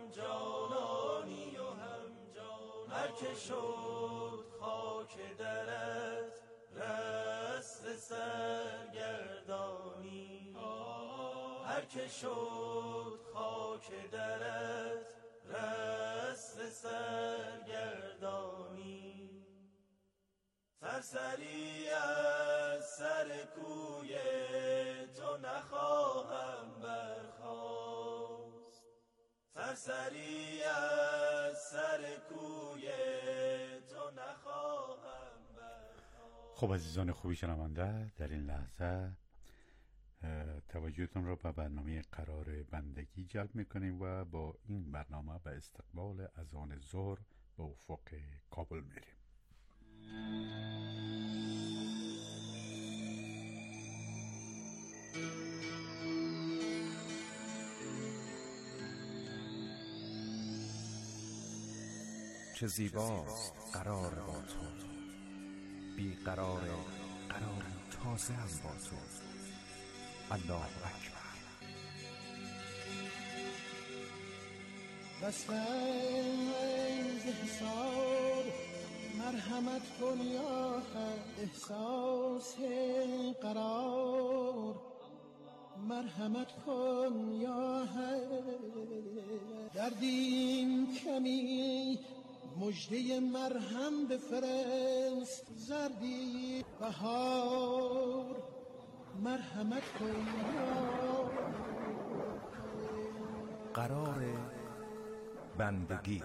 جانانی و هم جانا، هر که شد خاک درت رست سرگردانی، هر هر که شد خاک درت رست سرگردانی، سرسری از سر کوی تو نخواهم برخاست، سرسری از سر کوی تو نخواهم برخاست. خب عزیزان خوبی شنونده، در این لحظه توجهتون را به برنامه قرار بندگی جلب میکنیم و با این برنامه به استقبال اذان ظهر به افق کابل میریم. چه زیباست قرار با تو، بی قرار قرار تازه هم با تو. الله اکبر. بستنز حساب مرحمت کن یا حق، احساس قرار مرحمت کن یا حق، دردیم کمی مجده مرهم بفرست، زردی بهار مرحمت کن یا قرار بندگی.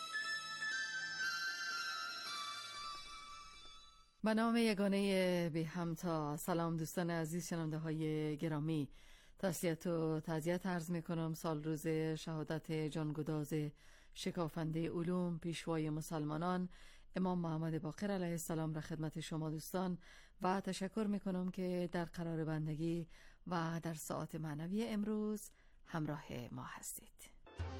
به نام یگانه بی همتا. سلام دوستان عزیز شنونده های گرامی، تسلیت و تعزیت عرض می کنم سال روز شهادت جانگداز شکافنده علوم پیشوای مسلمانان امام محمد باقر علیه السلام را خدمت شما دوستان و تشکر می کنم که در قرار بندگی و در ساعت معنوی امروز همراه ما هستید.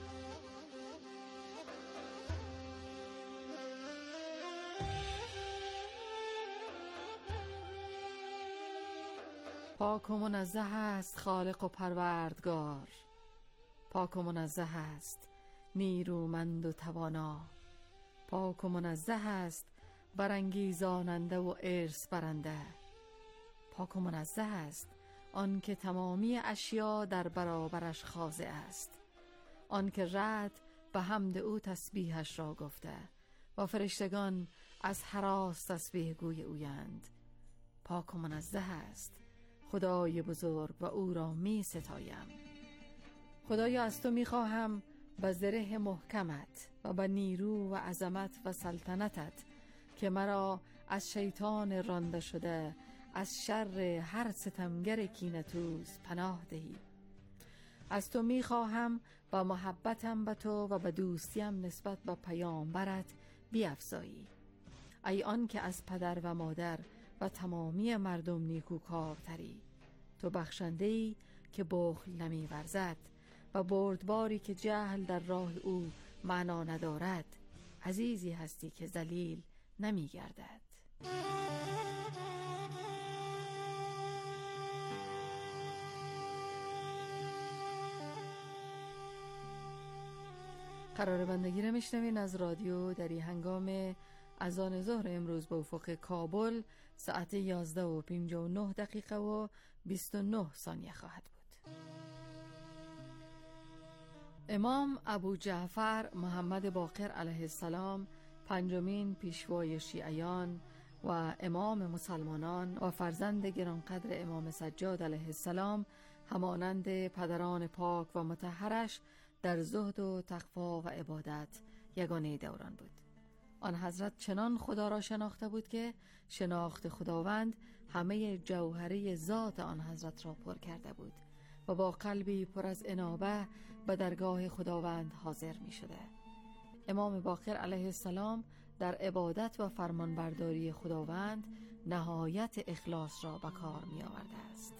پاک و منزه است خالق و پروردگار، پاک و منزه است نیرومند و توانا، پاک و منزه است برانگیزاننده و ارث برنده، پاک و منزه است آن که تمامی اشیا در برابرش خاضع است، آن که رعد به حمد او تسبیحش را گفته و فرشتگان از هراس تسبیح گوی اویند. پاک و منزه است خدای بزرگ و او را می ستایم. خدایا از تو می خواهم به زره محکمت و به نیرو و عظمت و سلطنتت که مرا از شیطان رانده شده از شر هر ستمگر کینه‌توز پناه دهی. از تو می خواهم با محبتم به تو و به دوستیم نسبت به پیامبرت بیفزایی. ای آن که از پدر و مادر و تمامی مردم نیکوکارتری، تو بخشنده‌ای که بخل نمی ورزد و بردباری که جهل در راه او معنا ندارد، عزیزی هستی که ذلیل نمی گردد. قرار بندگی را میشنوین از رادیو دری. هنگام اذان ظهر امروز به افق کابل ساعت یازده و پنجاه و نه دقیقه و بیست و نه ثانیه خواهد بود. امام ابو جعفر محمد باقر علیه السلام، پنجمین پیشوای شیعیان و امام مسلمانان و فرزند گرانقدر امام سجاد علیه السلام، همانند پدران پاک و مطهرش در زهد و تقوا و عبادت یگانه دوران بود. آن حضرت چنان خدا را شناخته بود که شناخت خداوند همه جوهره ذات آن حضرت را پر کرده بود و با قلبی پر از انابه به درگاه خداوند حاضر می شده. امام باقر علیه السلام در عبادت و فرمانبرداری خداوند نهایت اخلاص را به کار می آورده است.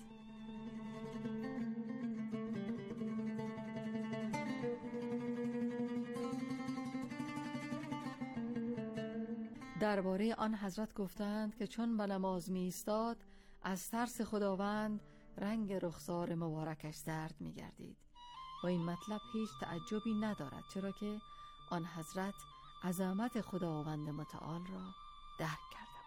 درباره آن حضرت گفتند که چون به نماز می ایستاد از ترس خداوند رنگ رخسار مبارکش زرد می گردید و این مطلب هیچ تعجبی ندارد، چرا که آن حضرت عظمت خداوند متعال را درک کرده بود.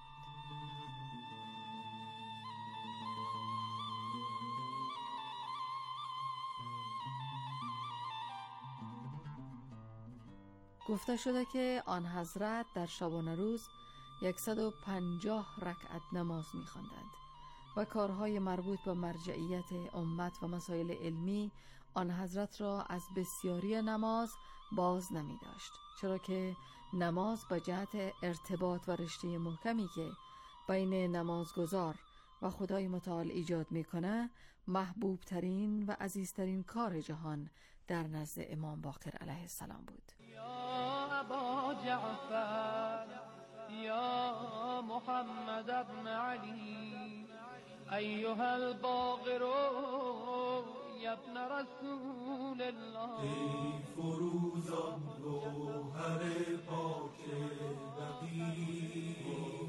گفته شده که آن حضرت در شبانه روز صد و پنجاه رکعت نماز می‌خواندند و کارهای مربوط به مرجعیت امت و مسائل علمی آن حضرت را از بسیاری نماز باز نمی داشت، چرا که نماز به جهت ارتباط و رشته محکمی که بین نمازگزار و خدای متعال ایجاد میکنه محبوب ترین و عزیزترین کار جهان در نزد امام باقر علیه السلام بود. یا ابا جعفر یا محمد ابن علی ایها الباقر یا ابن رسول الله. ای فروزان گوهر پاک بقی،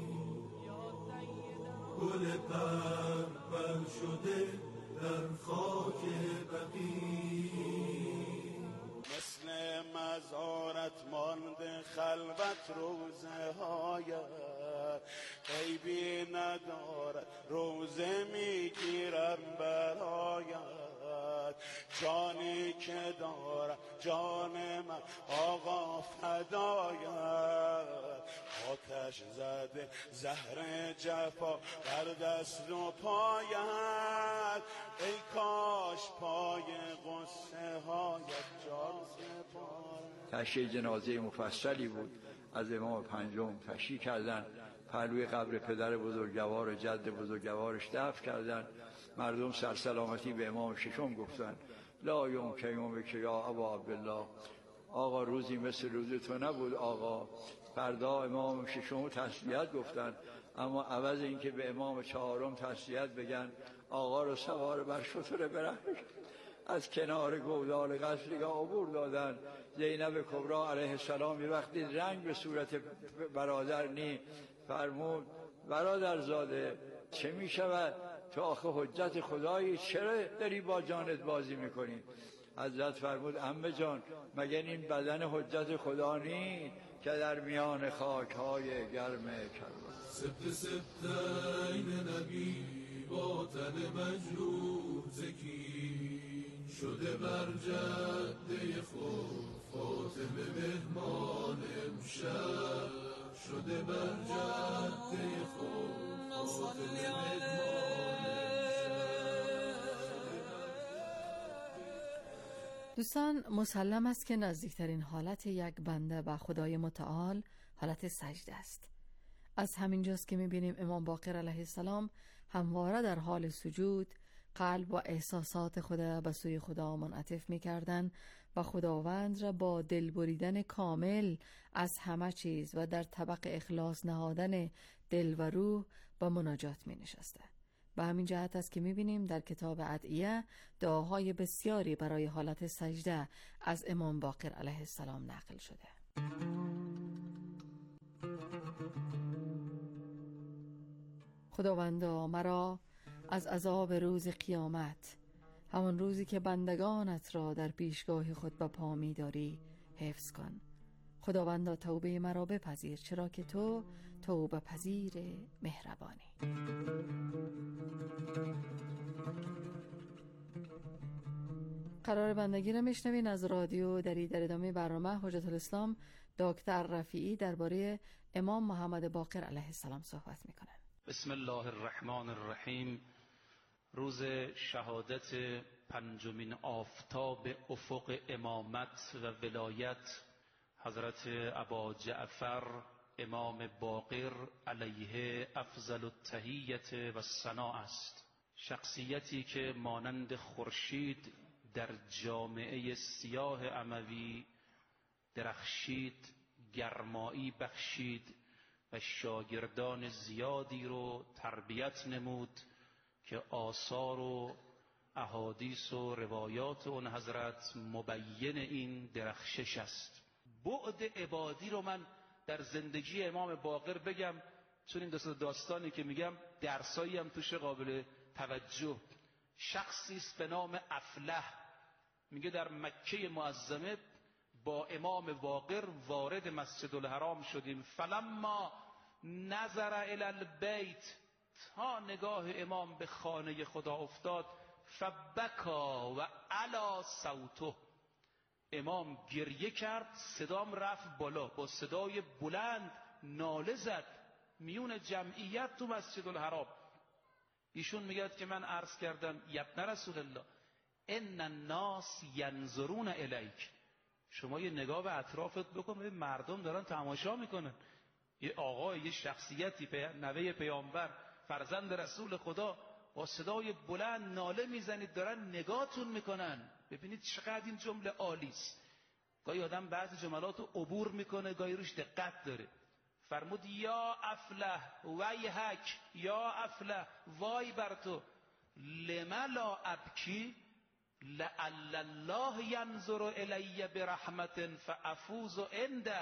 گل پرور شده در خاک بقی، مثل مزارت مانده خلوت روزه هایت، عیبی ندارد روزه میگیرم برایت، جانی که دارد جان من آقا فدایت، آتش زده زهر جفا بر دست و پایت، ای کاش پای غصه هایت جان سپارد. تشییع جنازه مفصلی بود از امام پنجم تشییع کردن، پهلوی قبر پدر بزرگوار و جد بزرگوارش دفن کردن. مردم سرسلامتی به امام ششم گفتن لا یوم که یوم که یا ابا عبدالله، آقا روزی مثل روز تو نبود آقا. فردا امام ششم تسلیت گفتن، اما عوض اینکه به امام چهارم تسلیت بگن آقا رو سوار بر شتر برهنه از کنار گودال قصرگاه عبور دادن. زینب کبری علیه السلام یه وقتی رنگ به صورت برادر نی فرمود برادر زاده چه می شود تو آخه حجت خدایی، چرا داری با جانت بازی میکنی؟ حضرت فرمود عمه جان مگر این بدن حجت خدا نی که در میان خاک های گرم کربلا. سبت سبتین نبی با تن مجروح زکین شده بر جده خود فاطمه مهمان امشب، شده بر جده خود فاطمه مهمان دوستان، مسلم است که نزدیکترین حالت یک بنده به خدای متعال حالت سجده است. از همین جاست که می‌بینیم امام باقر علیه السلام همواره در حال سجود قلب و احساسات خود به سوی خدا منعطف می‌کردند و خداوند را با دل بریدن کامل از همه چیز و در طبق اخلاص نهادن دل و روح به مناجات می‌نشسته. به همین جهت است که می‌بینیم در کتاب ادعیه دعاهای بسیاری برای حالت سجده از امام باقر علیه السلام نقل شده. خداوندا مرا از عذاب روز قیامت، همان روزی که بندگانت را در پیشگاه خود به پا می‌داری، حفظ کن. خداوندا توبه مرا بپذیر، چرا که تو توبه پذیر مهربانی. قرار بندگی را میشنوین از رادیو دری. در ادامه برنامه حجت الاسلام دکتر رفیعی درباره امام محمد باقر علیه السلام صحبت میکنن. بسم الله الرحمن الرحیم. روز شهادت پنجمین آفتاب افق امامت و ولایت حضرت ابا جعفر امام باقر علیه افضل التحیت و ثنا است. شخصیتی که مانند خورشید در جامعه سیاه اموی درخشید، گرمایی بخشید و شاگردان زیادی رو تربیت نمود که آثار و احادیث و روایات اون حضرت مبین این درخشش است. بعد عبادی رو من در زندگی امام باقر بگم، چون این داستانی که میگم درسایی هم توش قابل توجه. شخصی است به نام افلح، میگه در مکه معظمه با امام باقر وارد مسجد الحرام شدیم، فلما نظر الی البیت، تا نگاه امام به خانه خدا افتاد، فبکا و علا صوته، امام گریه کرد، صدام رفت بالا، با صدای بلند ناله زد میون جمعیت تو مسجد الحرام. ایشون میگه که من عرض کردم یبن رسول الله ان الناس ینظرون الیک، شما یه نگاه به اطرافت بکن، مردم دارن تماشا میکنن، یه آقای، یه شخصیتی، پی... نوه پیامبر، فرزند رسول خدا، با صدای بلند ناله میزنید، دارن نگاهتون میکنن. ببینید چقدر این جمله عالی است. گاهی آدم بعضی جملات رو عبور میکنه، گاهی روش دقت داره. فرمود یا افله ویحک، یا افله وای بر تو، لما لا ابکی لعل الله ینظر الی برحمت فافوز عنده.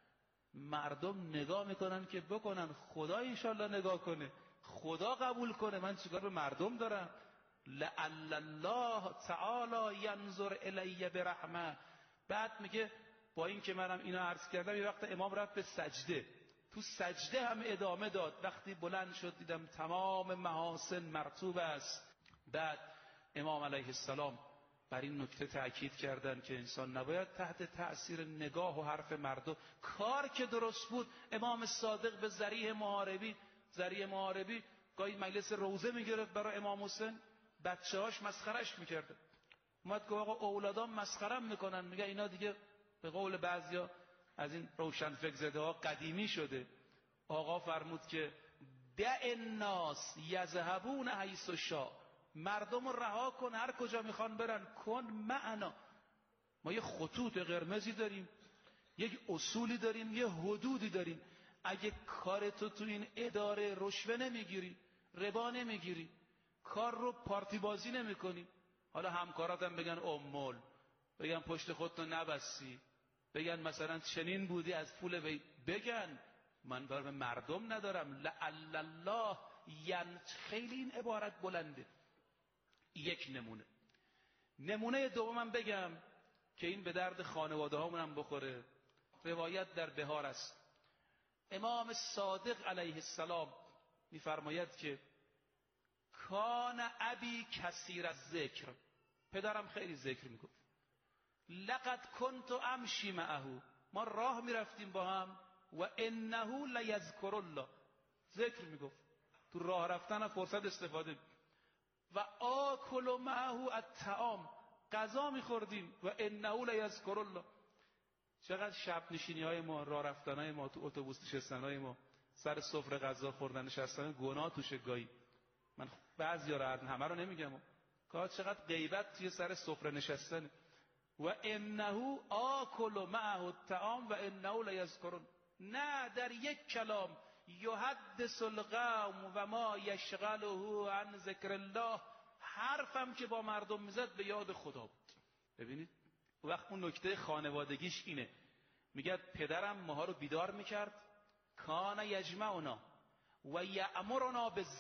مردم نگاه میکنن که بکنن، خدا انشالله نگاه کنه، خدا قبول کنه، من چیکار به مردم دارم؟ لعل الله تعالی ینظر الی برحمه. بعد میگه با این که منم اینو عرض کردم، یه وقت امام رفت به سجده، تو سجده هم ادامه داد. وقتی بلند شد دیدم تمام محاسن مرتوب است. بعد امام علیه السلام بر این نکته تأکید کردن که انسان نباید تحت تأثیر نگاه و حرف مردم، کار که درست بود. امام صادق به ذریح محاربی ذریح محاربی گاهی مجلس روزه میگرفت برای امام حسین، بچه‌هاش مسخرهش میکردن. اومد که آقا اولادام مسخرم میکنن، میگه اینا دیگه به قول بعضیا از این روشن فکر زده ها قدیمی شده. آقا فرمود که دع الناس یذهبون حیث شاء، مردم رو رها کن، هر کجا میخوان برن، کن معنا. ما یه خطوط قرمزی داریم، یک اصولی داریم، یه حدودی داریم. اگه کارتو تو این اداره رشوه نمیگیری، ربا نمیگیری، کار رو پارتی بازی نمیکنی، حالا همکاراتم بگن امول، بگن پشت خودتو نبستی، بگن مثلا چنین بودی از پول وی، بگن، من برای مردم ندارم. لعل الله ین، خیلی این عبارت بلنده. یک نمونه. نمونه دومم بگم که این به درد خانواده هامون هم بخوره. روایت در بهار است، امام صادق علیه السلام میفرماید که کان ابی کثیر از ذکر، پدرم خیلی ذکر میگفت. لقد کنت امشی معه، ما راه میرفتیم با هم، و انه لیذکر الله، ذکر میگفت، تو راه رفتن فرصت استفاده. و آکل معه الطعام، غذا میخوردیم، و انه لیذکر الله. چقدر شب نشینی های ما، راه رفتن های ما، تو اتوبوس نشستن های ما، سر سفره غذا خوردن نشستن، گناه توشه گاهی. من بعضیا رو، همه رو نمیگم، که چقدر غیبت توی سر سفره نشستن. و انه آکل معه الطعام و انه لیذکرون، نه در یک کلام یحدث القوم و ما یشغله عن ذکر الله، حرفم که با مردم میزد به یاد خدا بود. ببینید وقت اون نکته خانوادگیش اینه، میگه پدرم ماها رو بیدار میکرد، کان یجمعنا و یأمرنا